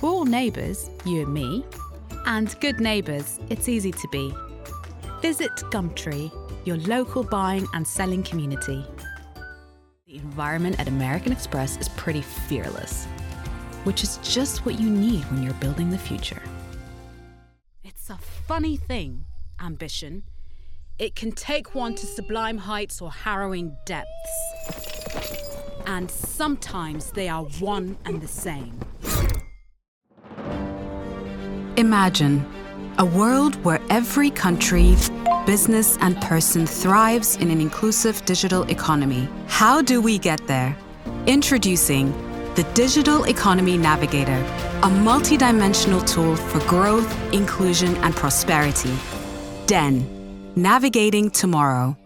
We're all neighbours, you and me. And good neighbours, it's easy to be. Visit Gumtree, your local buying and selling community. The environment at American Express is pretty fearless, which is just what you need when you're building the future. It's a funny thing, ambition. It can take one to sublime heights or harrowing depths. And sometimes they are one and the same. Imagine a world where every country, business and person thrives in an inclusive digital economy. How do we get there? Introducing the Digital Economy Navigator, a multidimensional tool for growth, inclusion and prosperity. DEN, navigating tomorrow.